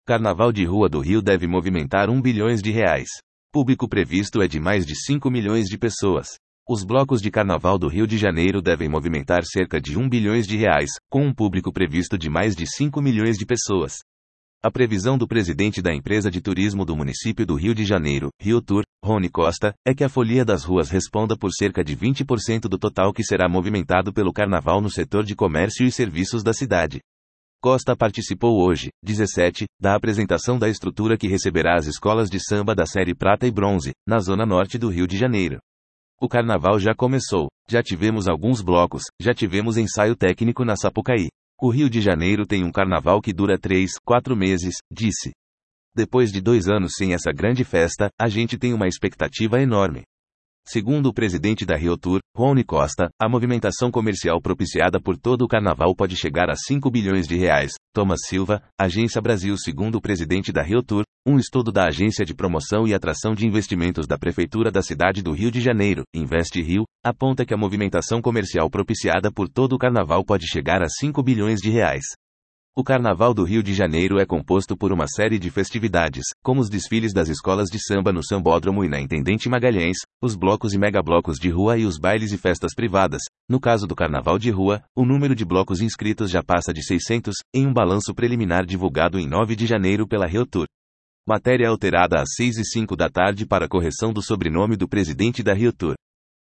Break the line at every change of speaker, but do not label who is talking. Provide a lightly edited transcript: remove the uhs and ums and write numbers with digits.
Carnaval de Rua do Rio deve movimentar R$1 bilhões. Público previsto é de mais de 5 milhões de pessoas. Os blocos de Carnaval do Rio de Janeiro devem movimentar cerca de R$1 bilhões, com um público previsto de mais de 5 milhões de pessoas. A previsão do presidente da empresa de turismo do município do Rio de Janeiro, Rio Tour, Rony Costa, é que a folia das ruas responda por cerca de 20% do total que será movimentado pelo Carnaval no setor de comércio e serviços da cidade. Costa participou hoje, 17, da apresentação da estrutura que receberá as escolas de samba da série Prata e Bronze, na zona norte do Rio de Janeiro. O carnaval já começou, já tivemos alguns blocos, já tivemos ensaio técnico na Sapucaí. O Rio de Janeiro tem um carnaval que dura 3, 4 meses, disse. Depois de 2 anos sem essa grande festa, a gente tem uma expectativa enorme. Segundo o presidente da Rio Tour, Rony Costa, a movimentação comercial propiciada por todo o carnaval pode chegar a R$5 bilhões. Thomas Silva, Agência Brasil. Segundo o presidente da Rio Tour, um estudo da Agência de Promoção e Atração de Investimentos da Prefeitura da cidade do Rio de Janeiro, Investe Rio, aponta que a movimentação comercial propiciada por todo o carnaval pode chegar a R$5 bilhões. O Carnaval do Rio de Janeiro é composto por uma série de festividades, como os desfiles das escolas de samba no Sambódromo e na Intendente Magalhães, os blocos e megablocos de rua e os bailes e festas privadas. No caso do Carnaval de Rua, o número de blocos inscritos já passa de 600, em um balanço preliminar divulgado em 9 de janeiro pela Rio Tour. Matéria alterada às 6h05 da tarde para correção do sobrenome do presidente da Rio Tour.